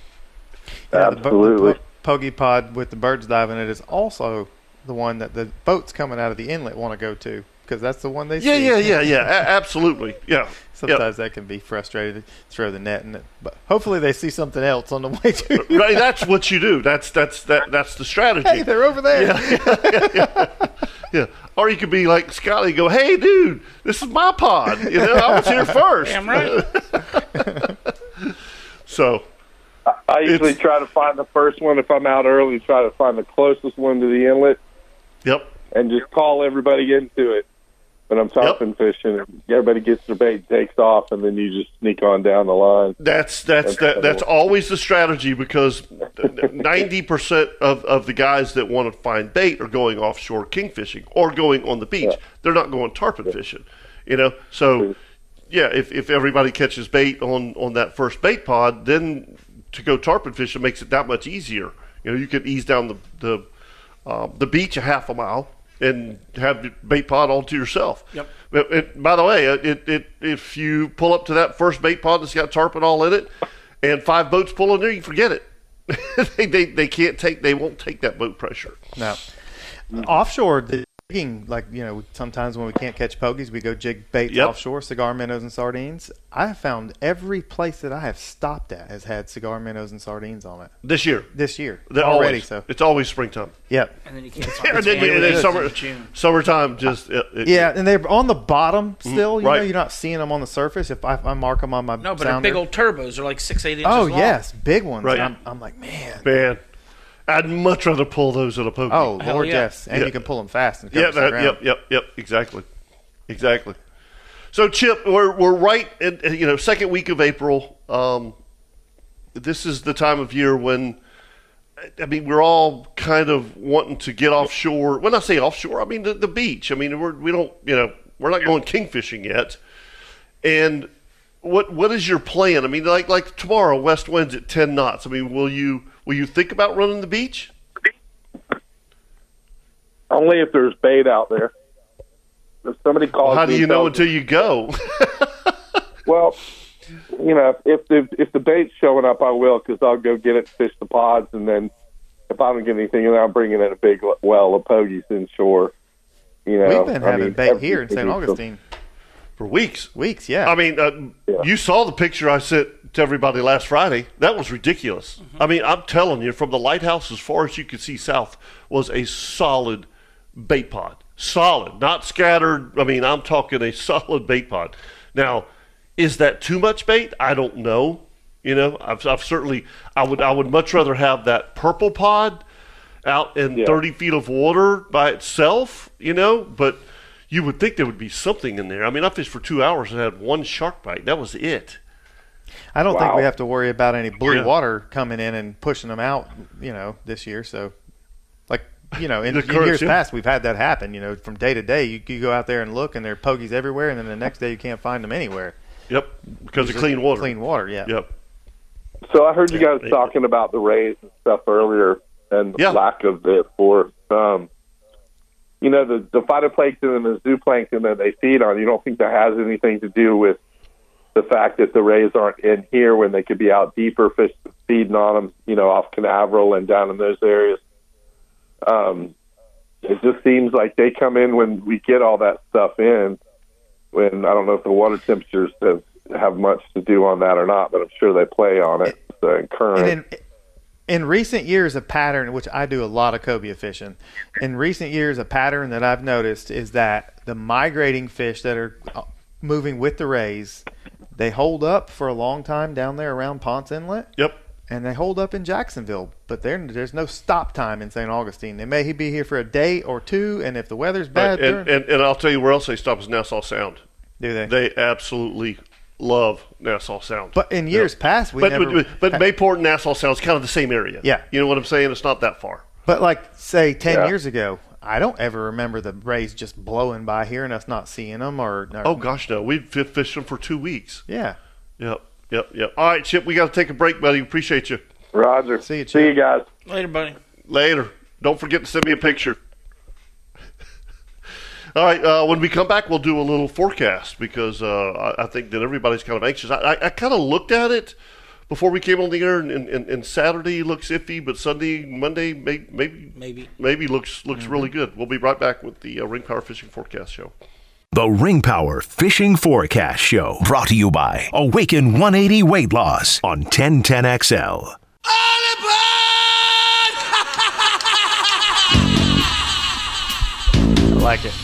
Yeah, the bo- Absolutely. The, po- pogey pod with the birds diving it is also the one that the boats coming out of the inlet want to go to, because that's the one they Yeah, see. yeah, yeah, yeah. A- absolutely. Yeah. Sometimes that can be frustrating to throw the net in it, but hopefully they see something else on the way to. Yeah. Right. That's what you do. That's that's that that's the strategy. Hey, they're over there. Yeah, yeah, yeah. Or you could be like Scotty, go, hey, dude, this is my pod. You know, I was here first. Damn right. So, I usually It's- try to find the first one if I'm out early. Try to find the closest one to the inlet yep. and just call everybody into it. When I'm tarpon fishing, and everybody gets their bait, and takes off, and then you just sneak on down the line. That's that's that, that's always the strategy, because ninety percent of, of the guys that want to find bait are going offshore kingfishing or going on the beach. Yeah. They're not going tarpon fishing. You know, so yeah, if, if everybody catches bait on, on that first bait pod, then to go tarpon fishing makes it that much easier. You know, you could ease down the the uh, the beach a half a mile and have the bait pod all to yourself. Yep. It, it, by the way, it, it if you pull up to that first bait pod that's got tarpon all in it, and five boats pull in there, you forget it. they, they they can't take they won't take that boat pressure. No. Offshore, the jigging, like, you know, sometimes when we can't catch pogies, we go jig baits Yep. offshore, cigar minnows and sardines. I have found every place that I have stopped at has had cigar minnows and sardines on it This year, this year They're already. always, So, it's always springtime. yep. And then you can't And find then, it. and then It's summer, in June. summertime just it, it- Yeah, and they're on the bottom still. You right. know, you're not seeing them on the surface. If I, if I mark them on my No, but they're sounder. big old turbos. They're like six, eight inches Oh long. yes, big ones. Right. And I'm, I'm like, man. man. I'd much rather pull those at a pokey. Oh Hell Lord, yeah. yes, and Yeah. you can pull them fast and cover yeah, some that, ground. yep, yep, yep, exactly, exactly. So Chip, we're we're right in, you know, second week of April. um, this is the time of year when, I mean, we're all kind of wanting to get offshore. When I say offshore, I mean the, the beach. I mean, we're, we don't, you know, we're not going kingfishing yet. And what what is your plan? I mean, like like tomorrow, west winds at ten knots. I mean, will you will you think about running the beach? Only if there's bait out there. If somebody calls, well, how do me you know tells until you go? Well, you know, if the if the bait's showing up, I will, because I'll go get it, fish the pods, and then if I don't get anything, then I'm bringing in a big well of pogies inshore. You know, we've been I having mean, bait here in Saint everything Augustine for weeks. Weeks, yeah. I mean, uh, Yeah. you saw the picture I sent to everybody last Friday. That was ridiculous. Mm-hmm. I mean, I'm telling you, from the lighthouse as far as you could see south was a solid bait pod. Solid, not scattered. I mean, I'm talking a solid bait pod. Now, is that too much bait? I don't know. You know, I've, I've certainly, I would, I would much rather have that purple pod out in Yeah. thirty feet of water by itself. You know, but you would think there would be something in there. I mean, I fished for two hours and had one shark bite. That was it. I don't think Wow. we have to worry about any blue Yeah. water coming in and pushing them out, you know, this year. So, like, you know, in, The in currents, years yeah. past, we've had that happen. You know, from day to day, you, you go out there and look, and there are pogies everywhere, and then the next day you can't find them anywhere. Yep, because of Just clean water. Clean water, yeah. Yep. So I heard you Yeah, guys talking about the rays and stuff earlier, and the Yeah. lack of the force. Um, you know, the, the phytoplankton and the zooplankton that they feed on, you don't think that has anything to do with the fact that the rays aren't in here when they could be out deeper, fish feeding on them, you know, off Canaveral and down in those areas? Um, it just seems like they come in when we get all that stuff in, when I don't know if the water temperatures have, have much to do on that or not, but I'm sure they play on it. So, and current. And in, in recent years, a pattern, which I do a lot of cobia fishing, in recent years, a pattern that I've noticed is that the migrating fish that are moving with the rays, they hold up for a long time down there around Ponce Inlet. Yep. And they hold up in Jacksonville, but there, there's no stop time in Saint Augustine. They may be here for a day or two, and if the weather's bad, Right. And, they're- and, and I'll tell you where else they stop is Nassau Sound. do they? They absolutely love Nassau Sound. But in years Yeah. past, we but, never. but, but Mayport and Nassau Sound is kind of the same area. Yeah. You know what I'm saying? It's not that far. But like, say, ten Yeah. years ago, I don't ever remember the rays just blowing by here and us not seeing them. Or, or Oh, gosh, no. We've fi- fished them for two weeks. yeah. Yep, yep, yep. All right, Chip, we got to take a break, buddy. Appreciate you. Roger. See you, See you Chip. guys. Later, buddy. Later. Don't forget to send me a picture. All right, uh, when we come back, we'll do a little forecast because uh, I, I think that everybody's kind of anxious. I, I, I kind of looked at it before we came on the air, and, and, and Saturday looks iffy, but Sunday, Monday, may, maybe Maybe. maybe looks looks really good. We'll be right back with the uh, Ring Power Fishing Forecast Show. The Ring Power Fishing Forecast Show, brought to you by Awaken one eighty Weight Loss on ten ten X L. I like it.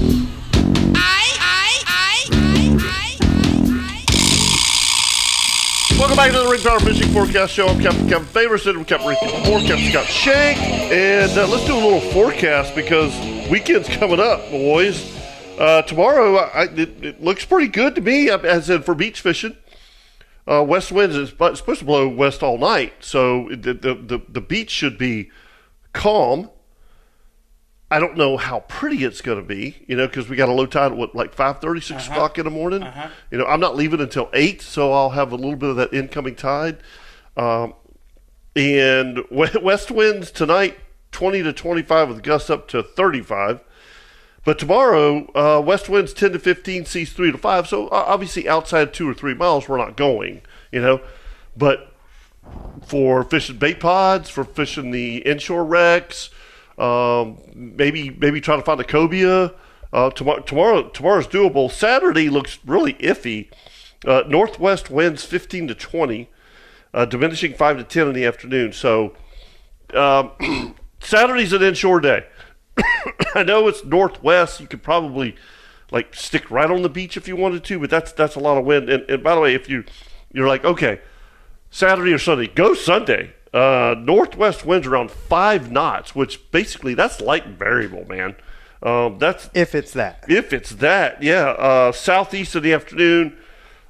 Welcome back to the Ring Power Fishing Forecast Show. I'm Captain Kevin Favor, sitting with Captain Ricky Moore, Captain Scott Shank, and uh, let's do a little forecast because weekend's coming up, boys. Uh, tomorrow, I, it, it looks pretty good to me, as in for beach fishing. Uh, west winds is supposed to blow west all night, so the, the, the, the beach should be calm. I don't know how pretty it's going to be, you know, because we got a low tide at, what, like five thirty, six Uh-huh. o'clock in the morning. Uh-huh. You know, I'm not leaving until eight, so I'll have a little bit of that incoming tide. Um, and west winds tonight, twenty to twenty-five with gusts up to thirty-five. But tomorrow, uh, west winds ten to fifteen, seas three to five. So uh, obviously outside two or three miles, we're not going, you know. But for fishing bait pods, for fishing the inshore wrecks, um, maybe maybe trying to find a cobia. Uh, tomorrow, tomorrow, tomorrow's doable. Saturday looks really iffy. Uh, northwest winds fifteen to twenty, uh, diminishing five to ten in the afternoon. So um, Saturday's an inshore day. I know it's northwest. You could probably like stick right on the beach if you wanted to, but that's that's a lot of wind. And, and by the way, if you you're like, okay, Saturday or Sunday, go Sunday. Uh, northwest winds around five knots, which basically that's light and variable, man. Um, that's If it's that. if it's that, yeah. Uh, southeast in the afternoon,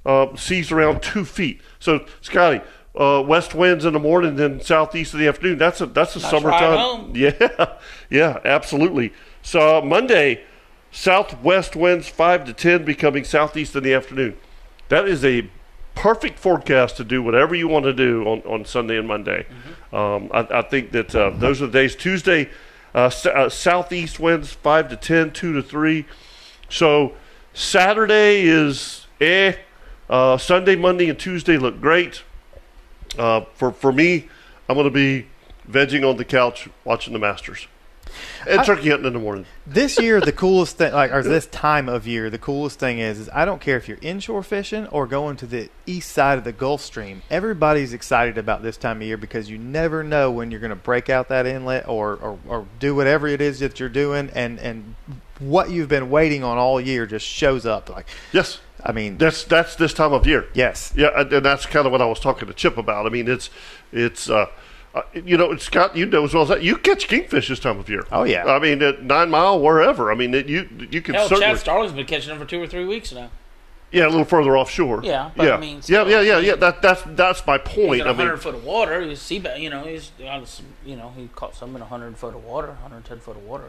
uh, seas around two feet. So, Scotty, uh, west winds in the morning, then southeast in the afternoon. That's a that's a Nice summertime. ride home. Yeah, yeah, absolutely. So Monday, southwest winds five to ten, becoming southeast in the afternoon. That is a perfect forecast to do whatever you want to do on, on Sunday and Monday. Mm-hmm. Um, I, I think that uh, those are the days. Tuesday, uh, s- uh, southeast winds five to ten, two to three. So Saturday is eh. Uh, Sunday, Monday, and Tuesday look great. Uh, for for me, I'm going to be vegging on the couch watching the Masters and I- turkey hunting in the morning. This year, the coolest thing, like, or this time of year, the coolest thing is, is I don't care if you're inshore fishing or going to the east side of the Gulf Stream. Everybody's excited about this time of year because you never know when you're going to break out that inlet or, or, or do whatever it is that you're doing, and, and what you've been waiting on all year just shows up. Like, Yes. I mean, That's that's this time of year. yes. Yeah, and and that's kind of what I was talking to Chip about. I mean, it's it's uh, uh, you know, Scott, you know as well as that, you catch kingfish this time of year. Oh, yeah. I mean, at Nine Mile, wherever. I mean, it, you you can Hell, certainly Chad Starling's been catching them for two or three weeks now. yeah, a little further offshore. Yeah, but yeah, I mean, yeah, still, yeah, yeah, yeah. That that's that's my He's point. in I a hundred mean, foot of water. He's sea, you know, he's on some- you know, he caught some in a hundred foot of water, one hundred ten foot of water.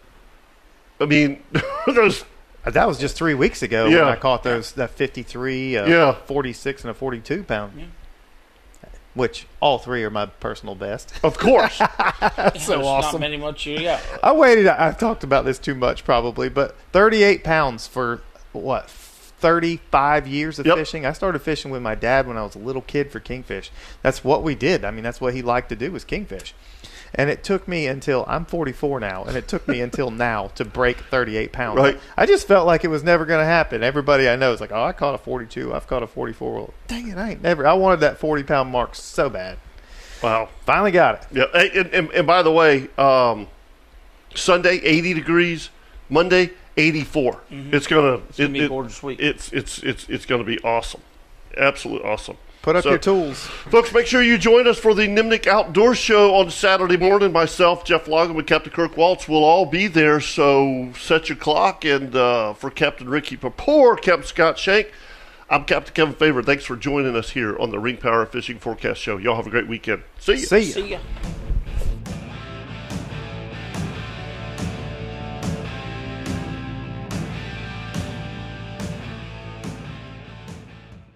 I mean, there's That was just three weeks ago Yeah. when I caught those that fifty-three, uh, Yeah. forty-six, and a forty-two pound, Yeah. which all three are my personal best. of course. That's so There's awesome. Not many much you got. I waited. I- I've talked about this too much probably, but thirty-eight pounds for what? thirty-five years of Yep. fishing. I started fishing with my dad when I was a little kid for kingfish. That's what we did. I mean, that's what he liked to do was kingfish. And it took me until I'm forty-four now, and it took me until now to break thirty-eight pounds. Right. I just felt like it was never going to happen. Everybody I know is like, "Oh, I caught a forty-two. I've caught a forty-four." Well, dang it, I ain't never. I wanted that forty pound mark so bad. Wow. Finally got it. Yeah, hey, and, and, and by the way, um, Sunday eighty degrees, Monday eighty-four. It's gonna It's gonna be a gorgeous week. It's it's it's it's gonna be awesome, absolutely awesome. Put up So- your tools. Folks, make sure you join us for the Nimnik Outdoor Show on Saturday morning. Myself, Jeff Logan, and Captain Kirk Waltz will all be there, so set your clock. And uh, for Captain Ricky Papour, Captain Scott Shank, I'm Captain Kevin Favor. Thanks for joining us here on the Ring Power Fishing Forecast Show. Y'all have a great weekend. See you. See ya. See ya.